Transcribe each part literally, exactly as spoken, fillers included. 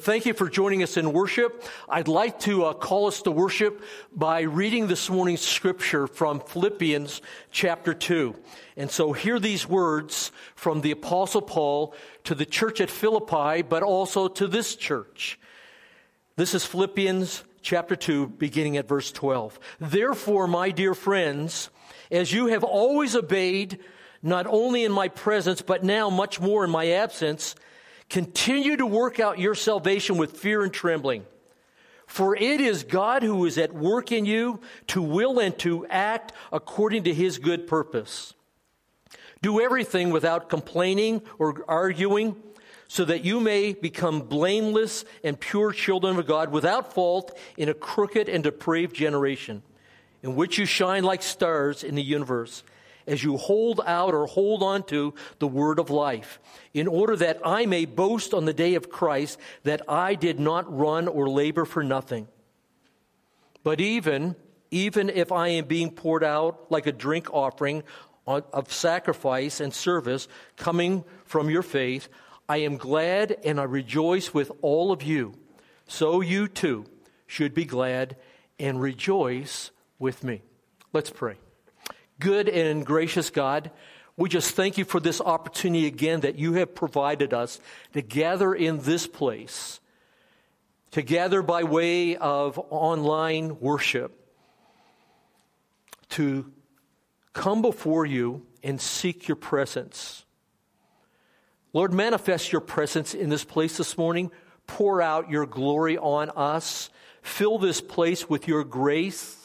thank you for joining us in worship. I'd like to uh, call us to worship by reading this morning's scripture from Philippians chapter two. And so hear these words from the Apostle Paul to the church at Philippi, but also to this church. This is Philippians chapter two, beginning at verse twelve. Therefore, my dear friends, as you have always obeyed, not only in my presence, but now much more in my absence, continue to work out your salvation with fear and trembling. For it is God who is at work in you to will and to act according to his good purpose. Do everything without complaining or arguing, so that you may become blameless and pure children of God, without fault in a crooked and depraved generation, in which you shine like stars in the universe, as you hold out or hold on to the word of life, in order that I may boast on the day of Christ that I did not run or labor for nothing. But even, even if I am being poured out like a drink offering of sacrifice and service coming from your faith, I am glad and I rejoice with all of you. So you too should be glad and rejoice with me. Let's pray. Good and gracious God, we just thank you for this opportunity again that you have provided us to gather in this place, to gather by way of online worship, to come before you and seek your presence. Lord, manifest your presence in this place this morning. Pour out your glory on us. Fill this place with your grace.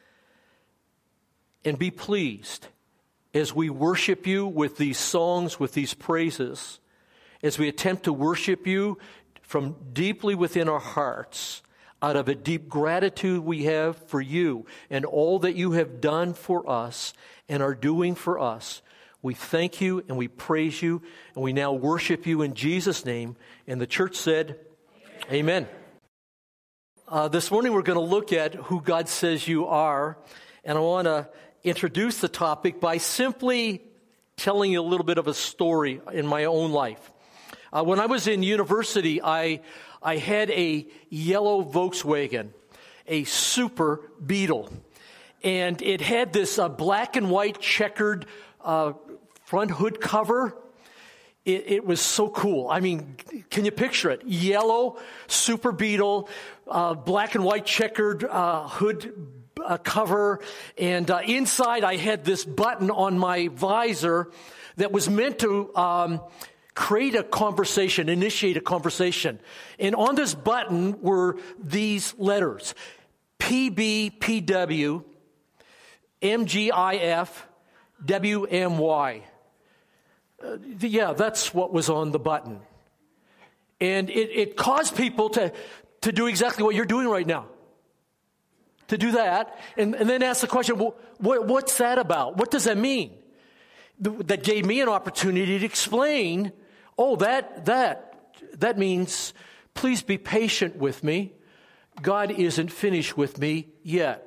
And be pleased as we worship you with these songs, with these praises, as we attempt to worship you from deeply within our hearts, out of a deep gratitude we have for you and all that you have done for us and are doing for us. We thank you and we praise you, and we now worship you in Jesus' name. And the church said, Amen. Amen. Uh, this morning we're going to look at who God says you are, and I want to introduce the topic by simply telling you a little bit of a story in my own life. Uh, when I was in university, I I had a yellow Volkswagen, a Super Beetle, and it had this uh, black and white checkered uh, front hood cover. It, it was so cool. I mean, can you picture it? Yellow Super Beetle, uh, black and white checkered uh, hood A cover, and uh, inside I had this button on my visor that was meant to um, create a conversation, initiate a conversation. And on this button were these letters: P B, P W, M G I F, W M Y. Uh, yeah, that's what was on the button. And it, it caused people to, to do exactly what you're doing right now. To do that, and, and then ask the question, well, what, what's that about? What does that mean? That gave me an opportunity to explain, oh, that, that, that means, please be patient with me. God isn't finished with me yet.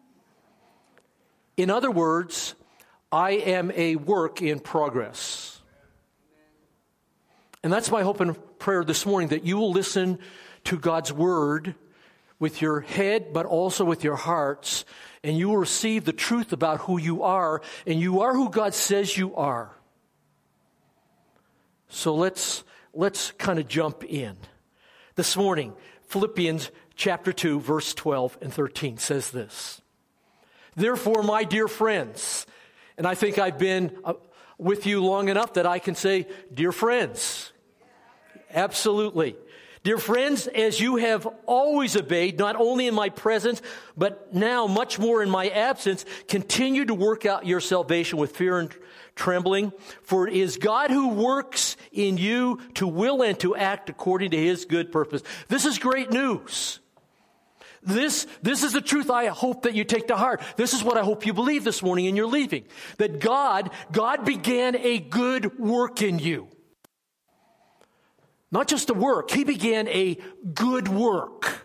In other words, I am a work in progress. And that's my hope and prayer this morning, that you will listen to God's word with your head, but also with your hearts, and you will receive the truth about who you are, and you are who God says you are. So let's let's kind of jump in. This morning, Philippians chapter two, verse twelve and thirteen says this: Therefore, my dear friends, and I think I've been uh, with you long enough that I can say, dear friends. Absolutely. Dear friends, as you have always obeyed, not only in my presence, but now much more in my absence, continue to work out your salvation with fear and trembling. For it is God who works in you to will and to act according to his good purpose. This is great news. This, this is the truth I hope that you take to heart. This is what I hope you believe this morning and you're leaving. That God, God began a good work in you. Not just a work. He began a good work.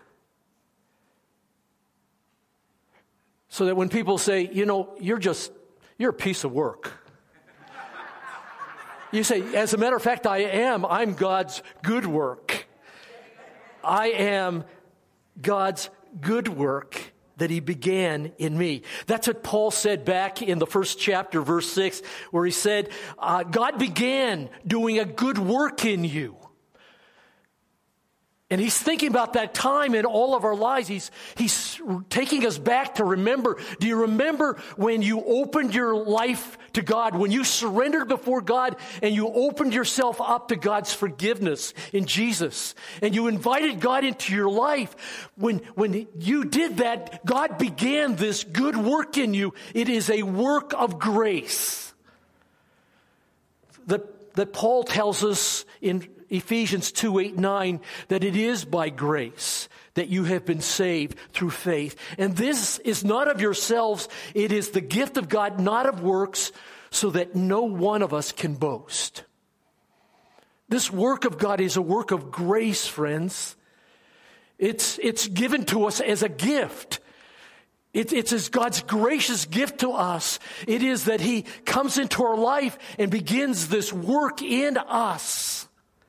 So that when people say, you know, you're just, you're a piece of work. You say, as a matter of fact, I am. I'm God's good work. I am God's good work that he began in me. That's what Paul said back in the first chapter, verse six, where he said, uh, God began doing a good work in you. And he's thinking about that time in all of our lives. He's, he's taking us back to remember. Do you remember when you opened your life to God, when you surrendered before God and you opened yourself up to God's forgiveness in Jesus, and you invited God into your life? When, when you did that, God began this good work in you. It is a work of grace that, that Paul tells us in Ephesians two, eight, nine, that it is by grace that you have been saved through faith. And this is not of yourselves. It is the gift of God, not of works, so that no one of us can boast. This work of God is a work of grace, friends. It's, it's given to us as a gift. It, it's as God's gracious gift to us. It is that he comes into our life and begins this work in us.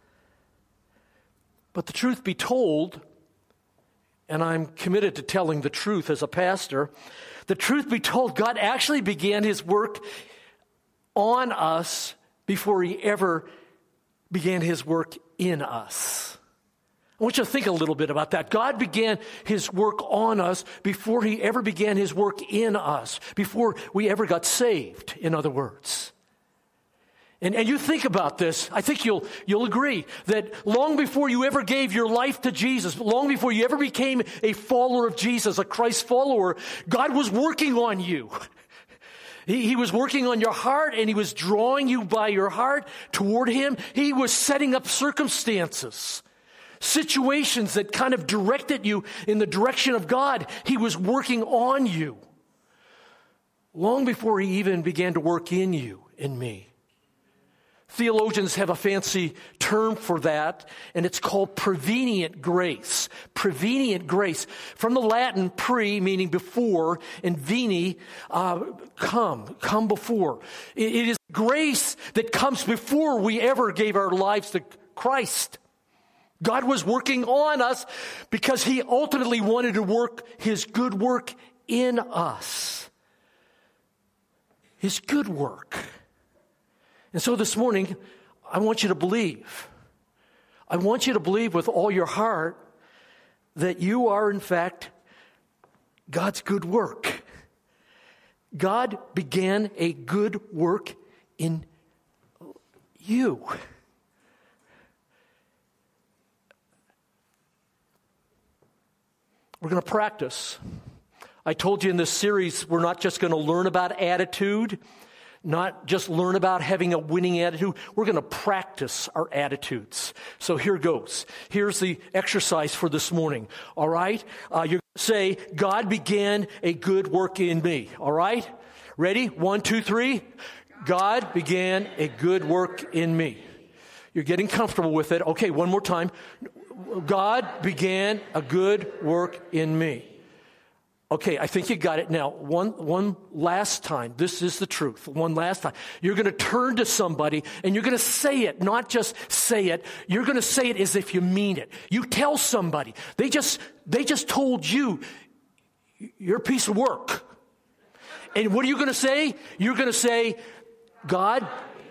But the truth be told, and I'm committed to telling the truth as a pastor, the truth be told, God actually began his work on us before he ever began his work in us. I want you to think a little bit about that. God began his work on us before he ever began his work in us, before we ever got saved, in other words. And, and you think about this, I think you'll, you'll agree that long before you ever gave your life to Jesus, long before you ever became a follower of Jesus, a Christ follower, God was working on you. He, he was working on your heart, and he was drawing you by your heart toward him. He was setting up circumstances, situations that kind of directed you in the direction of God. He was working on you long before he even began to work in you and me. Theologians have a fancy term for that, and it's called prevenient grace. Prevenient grace. From the Latin, pre, meaning before, and veni, uh, come, come before. It, it is grace that comes before we ever gave our lives to Christ. God was working on us because he ultimately wanted to work his good work in us. His good work. And so this morning, I want you to believe. I want you to believe with all your heart that you are, in fact, God's good work. God began a good work in you. We're going to practice. I told you in this series, we're not just going to learn about attitude, not just learn about having a winning attitude. We're going to practice our attitudes. So here goes. Here's the exercise for this morning. All right? Uh, you're going to say, God began a good work in me. All right? Ready? One, two, three. God began a good work in me. You're getting comfortable with it. Okay, one more time. God began a good work in me. Okay, I think you got it now. One, one last time. This is the truth. One last time. You're going to turn to somebody and you're going to say it, not just say it. You're going to say it as if you mean it. You tell somebody. They just, they just told you, you're a piece of work. And what are you going to say? You're going to say, God,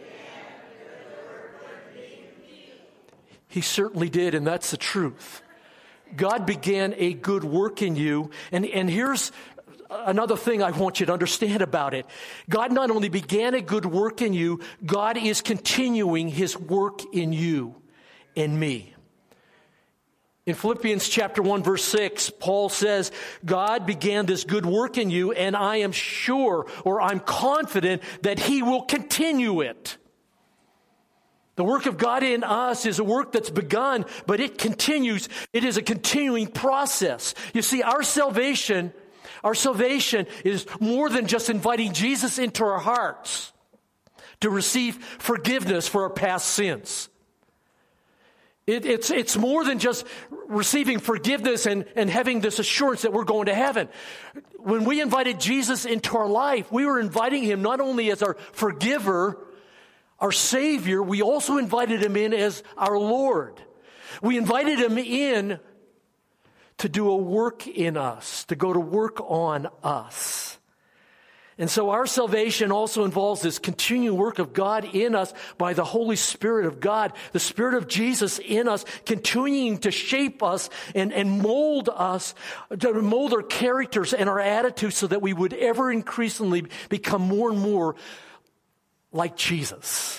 he certainly did, and that's the truth. God began a good work in you. And, and here's another thing I want you to understand about it. God not only began a good work in you, God is continuing his work in you and me. In Philippians chapter one, verse six, Paul says, God began this good work in you, and I am sure, or I'm confident, that he will continue it. The work of God in us is a work that's begun, but it continues. It is a continuing process. You see, our salvation, our salvation is more than just inviting Jesus into our hearts to receive forgiveness for our past sins. It, it's, it's more than just receiving forgiveness and, and having this assurance that we're going to heaven. When we invited Jesus into our life, we were inviting him not only as our forgiver, our Savior, we also invited him in as our Lord. We invited him in to do a work in us, to go to work on us. And so our salvation also involves this continuing work of God in us by the Holy Spirit of God, the Spirit of Jesus in us, continuing to shape us and, and mold us, to mold our characters and our attitudes so that we would ever increasingly become more and more like Jesus.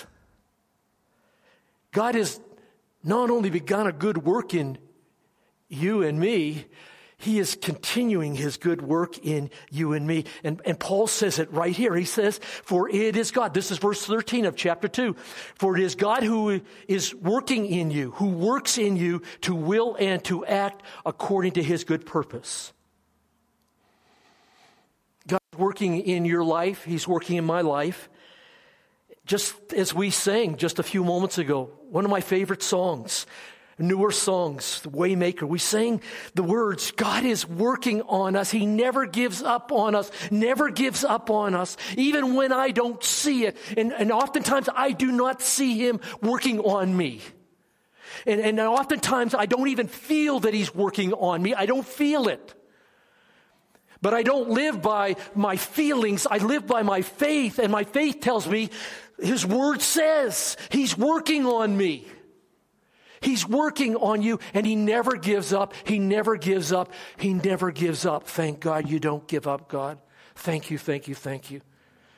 God has not only begun a good work in you and me, He is continuing His good work in you and me. And, and Paul says it right here. He says, for it is God. This is verse thirteen of chapter two. For it is God who is working in you, who works in you to will and to act according to His good purpose. God's working in your life. He's working in my life. Just as we sang just a few moments ago, one of my favorite songs, newer songs, the Waymaker, we sang the words, God is working on us. He never gives up on us, never gives up on us, even when I don't see it. And, and oftentimes I do not see Him working on me. And, and oftentimes I don't even feel that He's working on me. I don't feel it. But I don't live by my feelings. I live by my faith. And my faith tells me, His Word says He's working on me. He's working on you, and He never gives up. He never gives up. He never gives up. Thank God you don't give up, God. Thank you, thank you, thank you.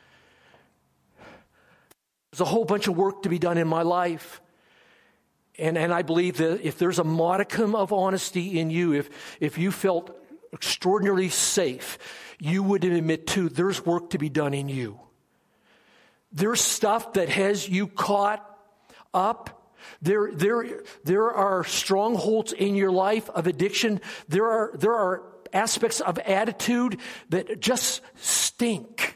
There's a whole bunch of work to be done in my life. And, and I believe that if there's a modicum of honesty in you, if, if you felt extraordinarily safe, you would admit too, there's work to be done in you. There's stuff that has you caught up. There, there, there are strongholds in your life of addiction. There are, there are aspects of attitude that just stink.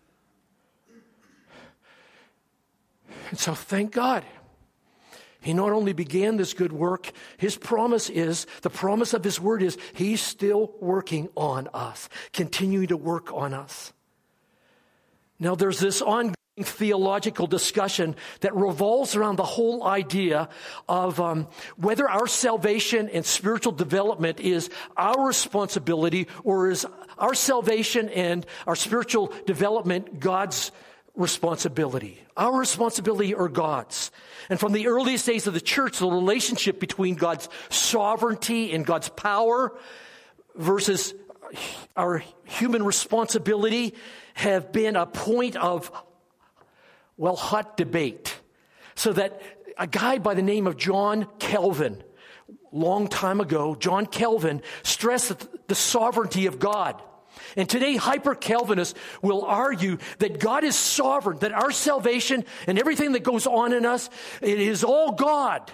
And so thank God. He not only began this good work, His promise is, the promise of His Word is, He's still working on us, continuing to work on us. Now there's this ongoing theological discussion that revolves around the whole idea of um, whether our salvation and spiritual development is our responsibility, or is our salvation and our spiritual development God's responsibility. Our responsibility or God's. And from the earliest days of the church, the relationship between God's sovereignty and God's power versus our human responsibility have been a point of, well, hot debate. So that a guy by the name of John Calvin, long time ago, John Calvin stressed the sovereignty of God. And today, hyper-Calvinists will argue that God is sovereign, that our salvation and everything that goes on in us, it is all God.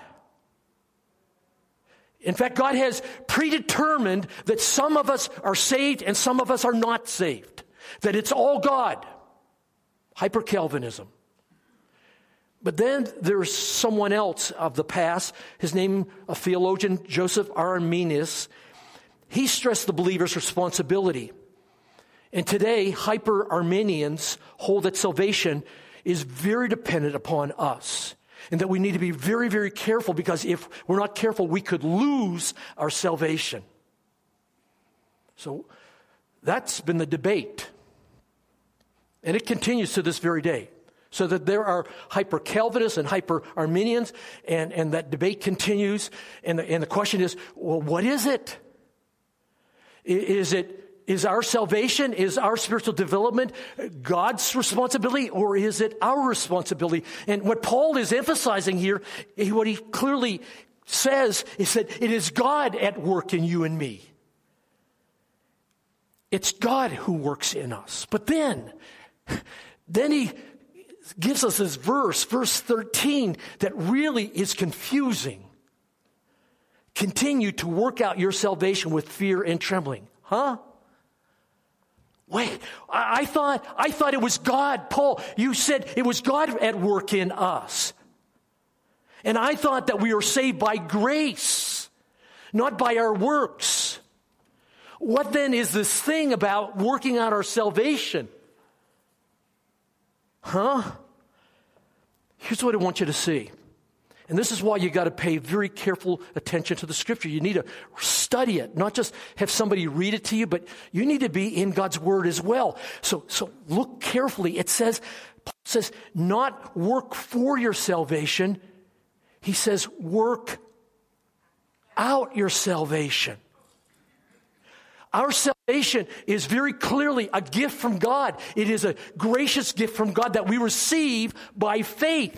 In fact, God has predetermined that some of us are saved and some of us are not saved. That it's all God. Hyper-Calvinism. But then there's someone else of the past, his name, a theologian, Joseph Arminius. He stressed the believer's responsibility. And today, hyper-Arminians hold that salvation is very dependent upon us. And that we need to be very, very careful, because if we're not careful, we could lose our salvation. So that's been the debate. And it continues to this very day. So that there are hyper-Calvinists and hyper-Arminians, and, and that debate continues. And the, and the question is, well, what is it? Is it Is our salvation, is our spiritual development God's responsibility, or is it our responsibility? And what Paul is emphasizing here, what he clearly says, is that it is God at work in you and me. It's God who works in us. But then, then he gives us this verse, verse thirteen, that really is confusing. Continue to work out your salvation with fear and trembling. Huh? Wait, I, I thought I thought it was God, Paul. You said it was God at work in us. And I thought that we were saved by grace, not by our works. What then is this thing about working out our salvation? Huh? Here's what I want you to see. And this is why you got to pay very careful attention to the Scripture. You need to study it, not just have somebody read it to you, but you need to be in God's Word as well. So, so look carefully. It says, Paul says, not work for your salvation. He says, work out your salvation. Our salvation is very clearly a gift from God. It is a gracious gift from God that we receive by faith.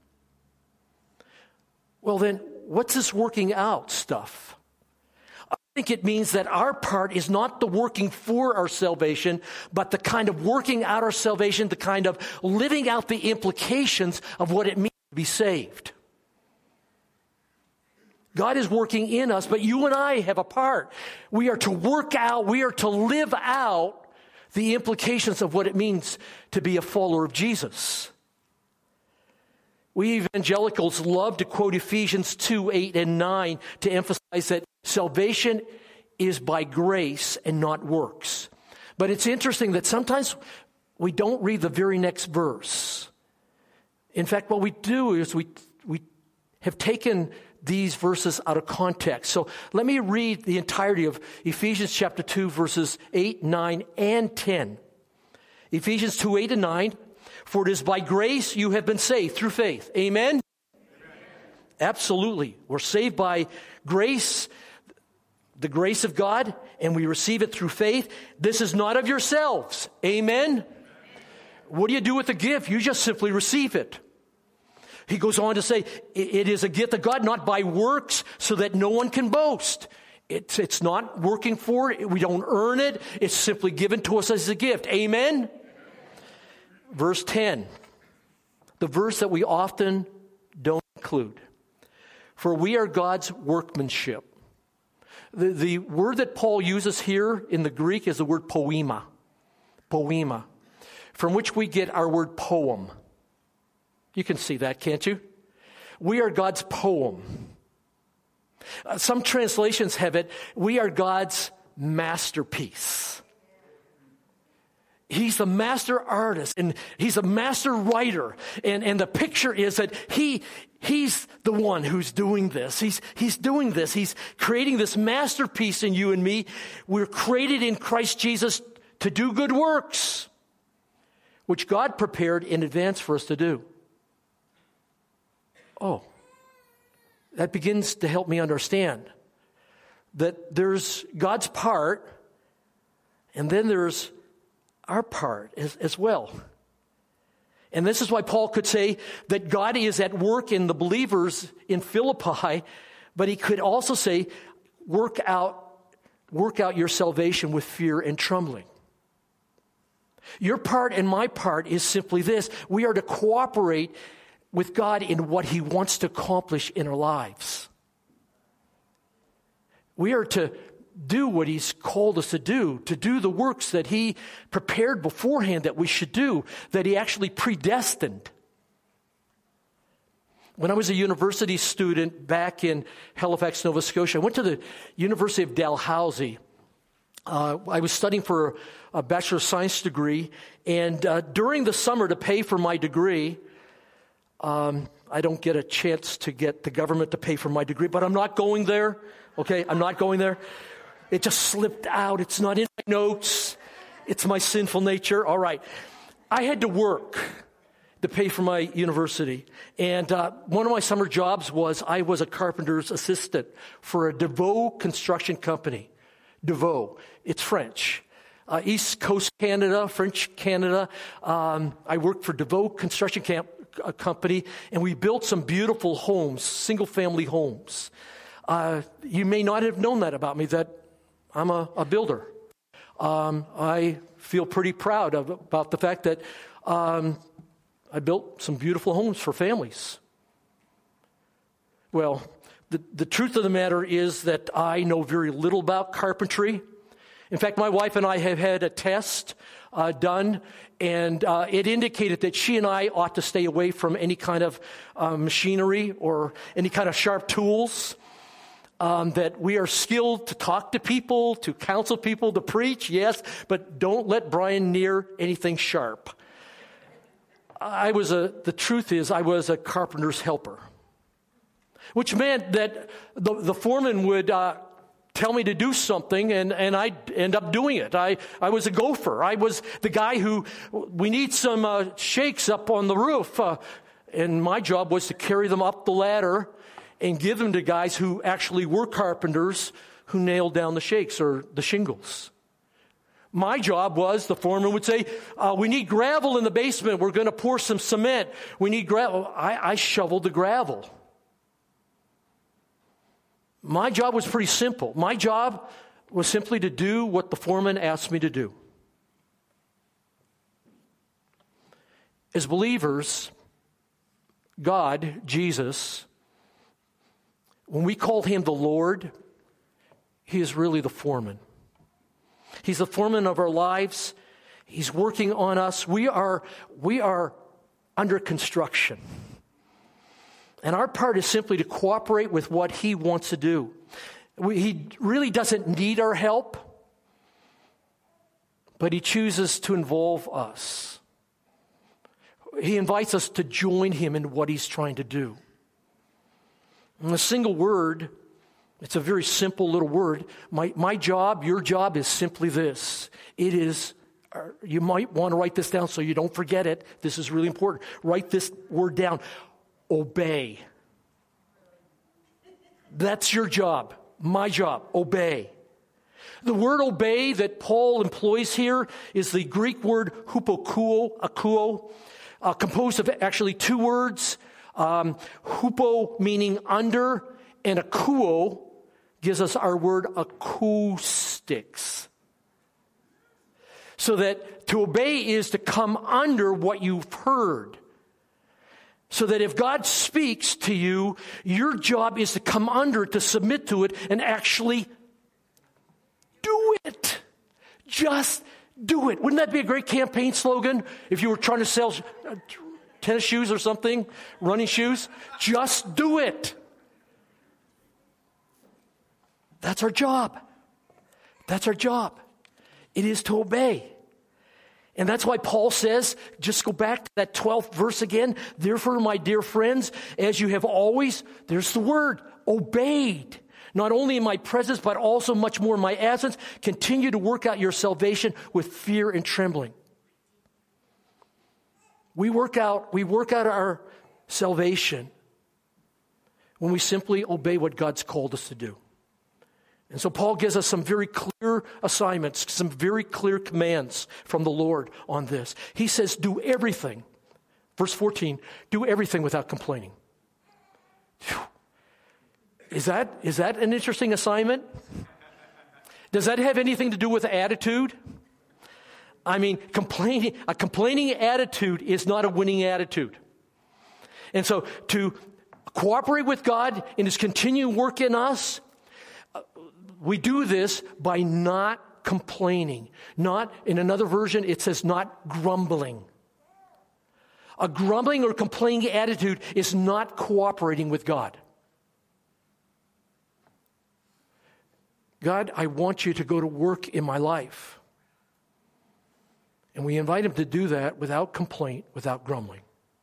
Well then, what's this working out stuff? I think it means that our part is not the working for our salvation, but the kind of working out our salvation, the kind of living out the implications of what it means to be saved. God is working in us, but you and I have a part. We are to work out, we are to live out the implications of what it means to be a follower of Jesus. We evangelicals love to quote Ephesians two, eight, and nine to emphasize that salvation is by grace and not works. But it's interesting that sometimes we don't read the very next verse. In fact, what we do is we we have taken these verses out of context. So let me read the entirety of Ephesians chapter two, verses eight, nine, and ten. Ephesians two, eight, and nine. For it is by grace you have been saved through faith. Amen? Amen? Absolutely. We're saved by grace, the grace of God, and we receive it through faith. This is not of yourselves. Amen? Amen? What do you do with the gift? You just simply receive it. He goes on to say, it is a gift of God, not by works, so that no one can boast. It's, it's not working for it. We don't earn it. It's simply given to us as a gift. Amen? Verse ten, the verse that we often don't include. For we are God's workmanship. The, the word that Paul uses here in the Greek is the word poema. Poema. From which we get our word poem. You can see that, can't you? We are God's poem. Uh, some translations have it, we are God's masterpiece. He's the master artist, and he's a master writer. And, and the picture is that he he's the one who's doing this. He's, he's doing this. He's creating this masterpiece in you and me. We're created in Christ Jesus to do good works, which God prepared in advance for us to do. Oh, that begins to help me understand that there's God's part, and then there's our part as, as well. And this is why Paul could say that God is at work in the believers in Philippi, but he could also say, work out, work out your salvation with fear and trembling. Your part and my part is simply this. We are to cooperate with God in what he wants to accomplish in our lives. We are to do what he's called us to do, to do the works that he prepared beforehand that we should do, that he actually predestined. When I was a university student back in Halifax, Nova Scotia, I went to the University of Dalhousie. Uh, I was studying for a Bachelor of Science degree, and uh, during the summer to pay for my degree, um, I don't get a chance to get the government to pay for my degree, but I'm not going there, okay? I'm not going there. It just slipped out. It's not in my notes. It's my sinful nature. All right. I had to work to pay for my university. And uh, one of my summer jobs was I was a carpenter's assistant for a DeVoe construction company. DeVoe. It's French. Uh, East Coast Canada, French Canada. Um, I worked for DeVoe Construction Camp, uh, Company, and we built some beautiful homes, single-family homes. Uh, you may not have known that about me, that I'm a, a builder. Um, I feel pretty proud of, about the fact that um, I built some beautiful homes for families. Well, the, the truth of the matter is that I know very little about carpentry. In fact, my wife and I have had a test uh, done, and uh, it indicated that she and I ought to stay away from any kind of uh, machinery or any kind of sharp tools. Um, that we are skilled to talk to people, to counsel people, to preach, yes, but don't let Brian near anything sharp. I was a, the truth is, I was a carpenter's helper. which meant that the, the foreman would uh, tell me to do something, and, and I'd end up doing it. I, I was a gopher. I was the guy who, we need some uh, shakes up on the roof. Uh, and my job was to carry them up the ladder and give them to guys who actually were carpenters who nailed down the shakes or the shingles. My job was, the foreman would say, uh, we need gravel in the basement. We're going to pour some cement. We need gravel. I, I shoveled the gravel. My job was pretty simple. My job was simply to do what the foreman asked me to do. As believers, God, Jesus, when we call him the Lord, he is really the foreman. He's the foreman of our lives. He's working on us. We are, we are under construction. And our part is simply to cooperate with what he wants to do. We, he really doesn't need our help, but he chooses to involve us. He invites us to join him in what he's trying to do. In a single word, it's a very simple little word. My, my job, your job is simply this. It is, you might want to write this down so you don't forget it. This is really important. Write this word down. Obey. That's your job. My job. Obey. The word obey that Paul employs here is the Greek word hupokuo, akuo, uh, composed of actually two words. Um, hupo meaning under, and akuo gives us our word acoustics. So that to obey is to come under what you've heard. So that if God speaks to you, your job is to come under it, to submit to it, and actually do it. Just do it. Wouldn't that be a great campaign slogan if you were trying to sell tennis shoes or something, running shoes? Just do it. That's our job. That's our job. It is to obey. And that's why Paul says, just go back to that twelfth verse again. Therefore, my dear friends, as you have always, there's the word, obeyed. Not only in my presence, but also much more in my absence. Continue to work out your salvation with fear and trembling. We work out, we work out our salvation when we simply obey what God's called us to do. And so Paul gives us some very clear assignments, some very clear commands from the Lord on this. He says, do everything. Verse fourteen, do everything without complaining. Whew. Is that, is that an interesting assignment? Does that have anything to do with attitude? I mean, complaining, a complaining attitude is not a winning attitude. And so to cooperate with God in his continuing work in us, we do this by not complaining. Not, in another version, it says not grumbling. A grumbling or complaining attitude is not cooperating with God. God, I want you to go to work in my life. And we invite him to do that without complaint, without grumbling.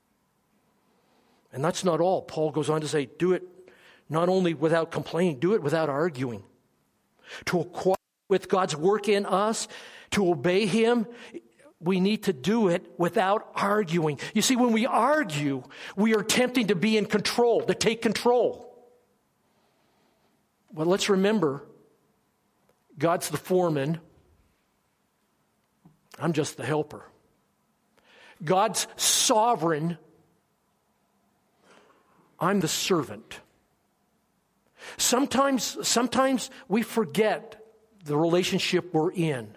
And that's not all. Paul goes on to say, do it not only without complaining, do it without arguing. To cooperate with God's work in us, to obey him, we need to do it without arguing. You see, when we argue, we are attempting to be in control, to take control. Well, let's remember, God's the foreman. I'm just the helper. God's sovereign. I'm the servant. Sometimes, sometimes we forget the relationship we're in.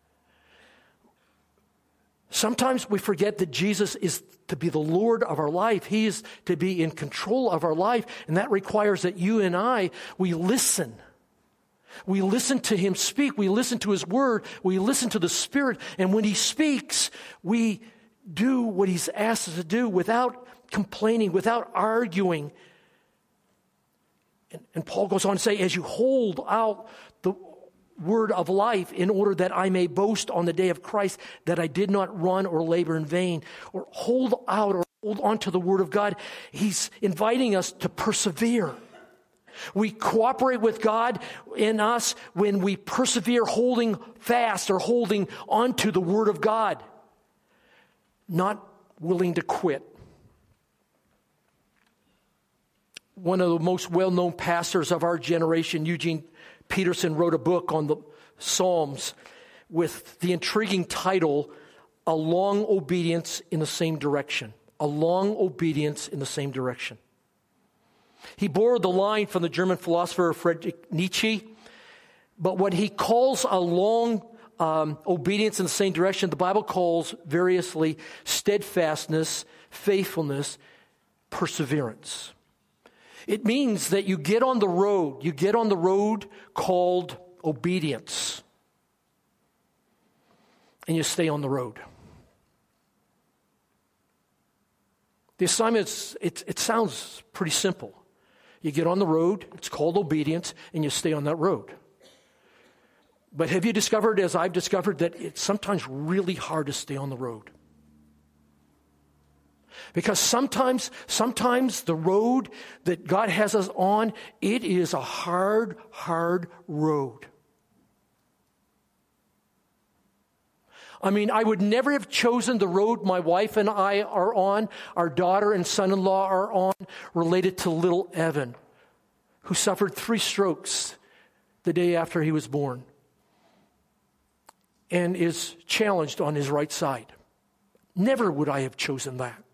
Sometimes we forget that Jesus is to be the Lord of our life. He is to be in control of our life. And that requires that you and I, we listen. We listen to him speak. We listen to his word. We listen to the Spirit. And when he speaks, we do what he's asked us to do without complaining, without arguing. And, and Paul goes on to say, as you hold out the word of life in order that I may boast on the day of Christ that I did not run or labor in vain, or hold out or hold on to the Word of God, He's inviting us to persevere. We cooperate with God in us when we persevere holding fast or holding on to the Word of God, not willing to quit. One of the most well-known pastors of our generation, Eugene Peterson, wrote a book on the Psalms with the intriguing title, A Long Obedience in the Same Direction. A long obedience in the same direction. He borrowed the line from the German philosopher Friedrich Nietzsche, but what he calls a long um, obedience in the same direction, the Bible calls variously steadfastness, faithfulness, perseverance. It means that you get on the road, you get on the road called obedience, and you stay on the road. The assignment, is, it, it sounds pretty simple. You get on the road, it's called obedience, and you stay on that road. But have you discovered, as I've discovered, that it's sometimes really hard to stay on the road? Because sometimes, sometimes the road that God has us on, it is a hard, hard road. I mean, I would never have chosen the road my wife and I are on, our daughter and son-in-law are on, related to little Evan, who suffered three strokes the day after he was born and is challenged on his right side. Never would I have chosen that.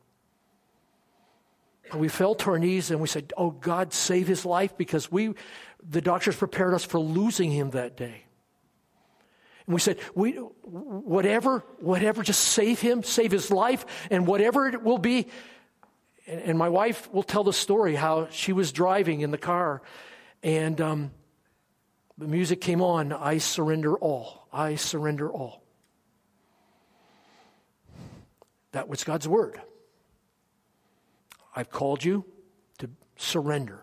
We fell to our knees and we said, oh, God, save his life, because we, the doctors prepared us for losing him that day. And we said, we, whatever, whatever, just save him, save his life, and whatever it will be. And, and my wife will tell the story how she was driving in the car, and um, the music came on, I surrender all, I surrender all. That was God's word. I've called you to surrender.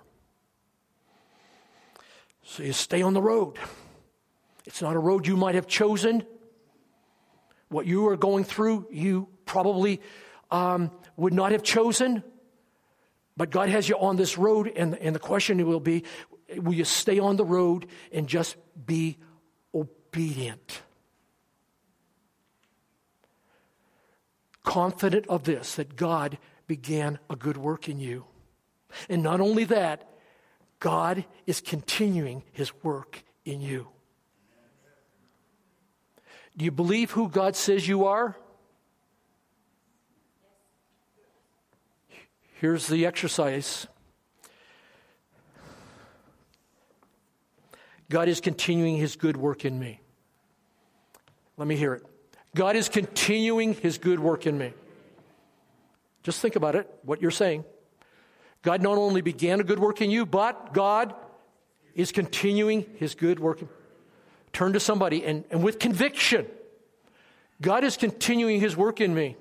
So you stay on the road. It's not a road you might have chosen. What you are going through, you probably um, would not have chosen. But God has you on this road, and, and the question will be, will you stay on the road and just be obedient? Confident of this, that God began a good work in you. And not only that, God is continuing his work in you. Do you believe who God says you are? Here's the exercise. God is continuing his good work in me. Let me hear it. God is continuing his good work in me. Just think about it, what you're saying. God not only began a good work in you, but God is continuing his good work in you. Turn to somebody and, and with conviction, God is continuing his work in me.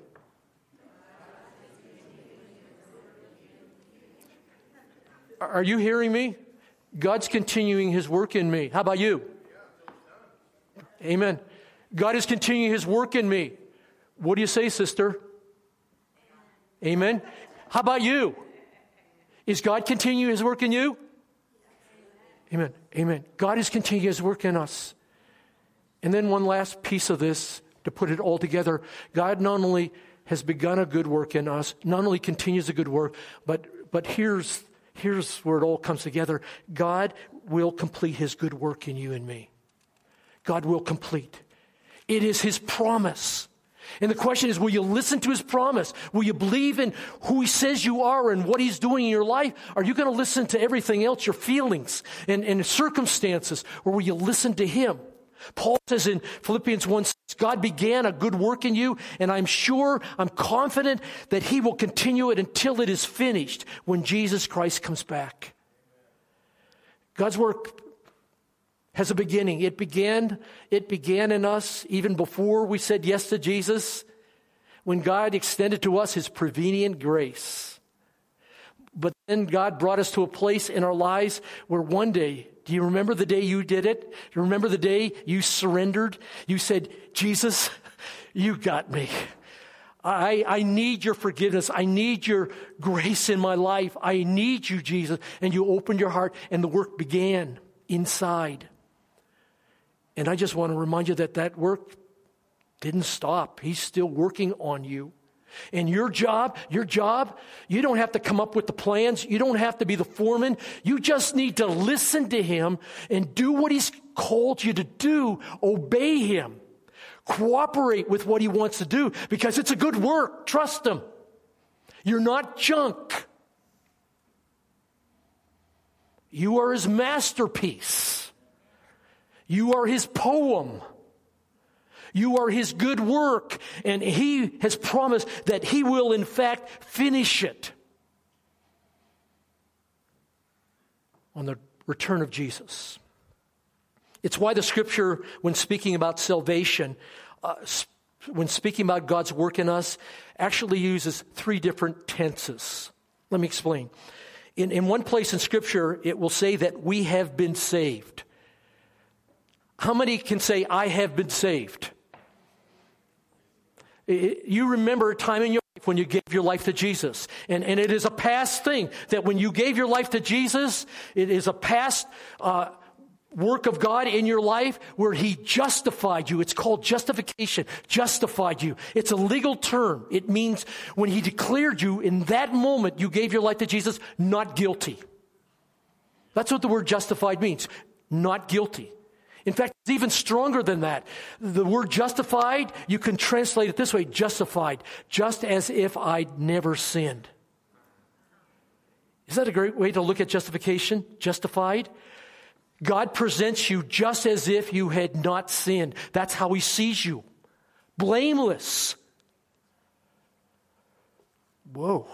Are you hearing me? God's continuing his work in me. How about you? Amen. God is continuing his work in me. What do you say, sister? Amen. How about you? Is God continuing his work in you? Amen. Amen. God is continuing his work in us. And then one last piece of this, to put it all together. God not only has begun a good work in us, not only continues a good work, but but here's here's where it all comes together. God will complete his good work in you and me. God will complete. It is his promise. And the question is, will you listen to his promise? Will you believe in who he says you are and what he's doing in your life? Are you going to listen to everything else, your feelings and, and circumstances? Or will you listen to him? Paul says in Philippians one, God began a good work in you, and I'm sure, I'm confident that he will continue it until it is finished when Jesus Christ comes back. God's work has a beginning. It began, it began in us even before we said yes to Jesus, when God extended to us his prevenient grace. But then God brought us to a place in our lives where one day, do you remember the day you did it? Do you remember the day you surrendered? You said, Jesus, you got me. I, I need your forgiveness. I need your grace in my life. I need you, Jesus. And you opened your heart and the work began inside. And I just want to remind you that that work didn't stop. He's still working on you. And your job, your job, you don't have to come up with the plans. You don't have to be the foreman. You just need to listen to him and do what he's called you to do. Obey him. Cooperate with what he wants to do because it's a good work. Trust him. You're not junk. You are his masterpiece. You are his poem. You are his good work, and he has promised that he will, in fact, finish it on the return of Jesus. It's why the Scripture, when speaking about salvation, uh, when speaking about God's work in us, actually uses three different tenses. Let me explain. In, in one place in Scripture, it will say that we have been saved. How many can say, I have been saved? You remember a time in your life when you gave your life to Jesus. And, and it is a past thing that when you gave your life to Jesus, it is a past uh, work of God in your life where he justified you. It's called justification. Justified you. It's a legal term. It means when he declared you in that moment you gave your life to Jesus, not guilty. That's what the word justified means. Not guilty. In fact, it's even stronger than that. The word justified, you can translate it this way, justified, just as if I'd never sinned. Is that a great way to look at justification? Justified? God presents you just as if you had not sinned. That's how he sees you. Blameless. Whoa.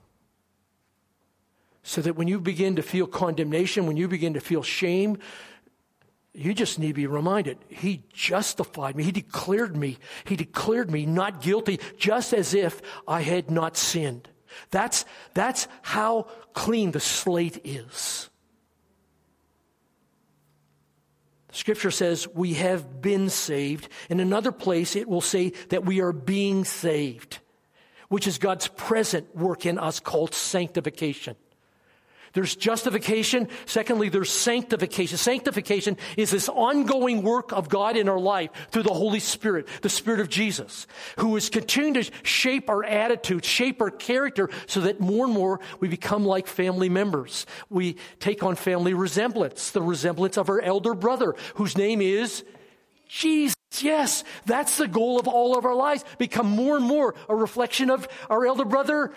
So that when you begin to feel condemnation, when you begin to feel shame, you just need to be reminded, he justified me. He declared me. He declared me not guilty, just as if I had not sinned. That's, that's how clean the slate is. The Scripture says we have been saved. In another place, it will say that we are being saved, which is God's present work in us called sanctification. There's justification. Secondly, there's sanctification. Sanctification is this ongoing work of God in our life through the Holy Spirit, the Spirit of Jesus, who is continuing to shape our attitudes, shape our character so that more and more we become like family members. We take on family resemblance, the resemblance of our elder brother, whose name is Jesus. Yes, that's the goal of all of our lives. Become more and more a reflection of our elder brother.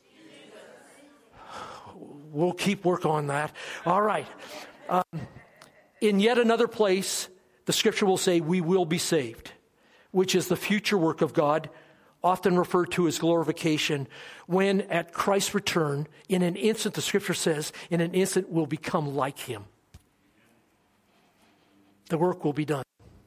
We'll keep work on that. All right. Um, in yet another place, the Scripture will say we will be saved, which is the future work of God, often referred to as glorification, when at Christ's return, in an instant, the Scripture says, in an instant we'll become like him. The work will be done.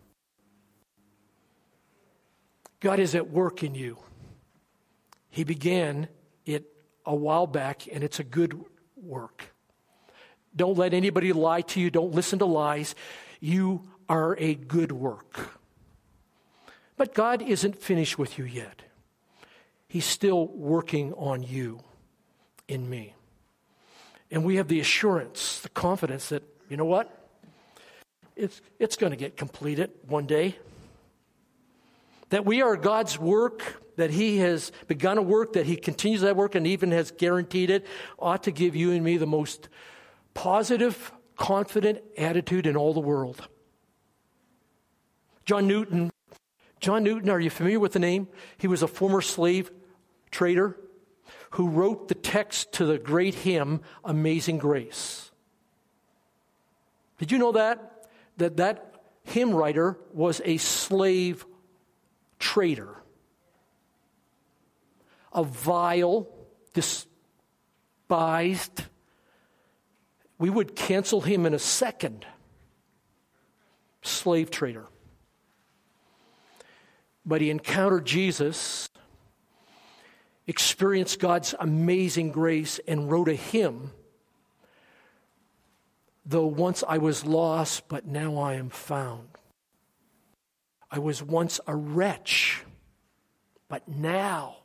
God is at work in you. He began it a while back, and it's a good work. Don't let anybody lie to you. Don't listen to lies. You are a good work. But God isn't finished with you yet. He's still working on you, in me. And we have the assurance, the confidence that, you know what? It's, it's going to get completed one day. That we are God's work, that he has begun a work, that he continues that work and even has guaranteed it, ought to give you and me the most positive, confident attitude in all the world. John Newton, John Newton, are you familiar with the name? He was a former slave trader who wrote the text to the great hymn, Amazing Grace. Did you know that? That that hymn writer was a slave traitor. A vile, despised, we would cancel him in a second, slave trader. But he encountered Jesus, experienced God's amazing grace, and wrote a hymn. Though once I was lost, but now I am found. I was once a wretch, But now,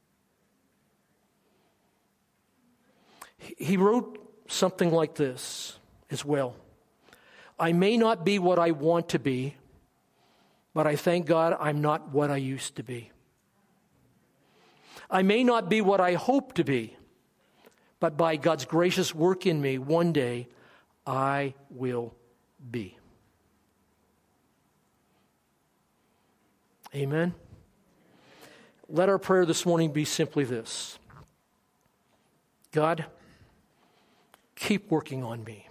he wrote something like this as well. I may not be what I want to be, but I thank God I'm not what I used to be. I may not be what I hope to be, but by God's gracious work in me, one day I will be. Amen. Let our prayer this morning be simply this. God, keep working on me.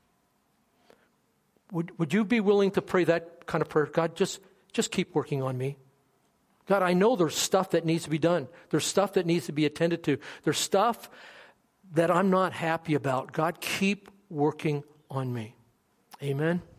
Would, would you be willing to pray that kind of prayer? God, just, just keep working on me. God, I know there's stuff that needs to be done. There's stuff that needs to be attended to. There's stuff that I'm not happy about. God, keep working on me. Amen.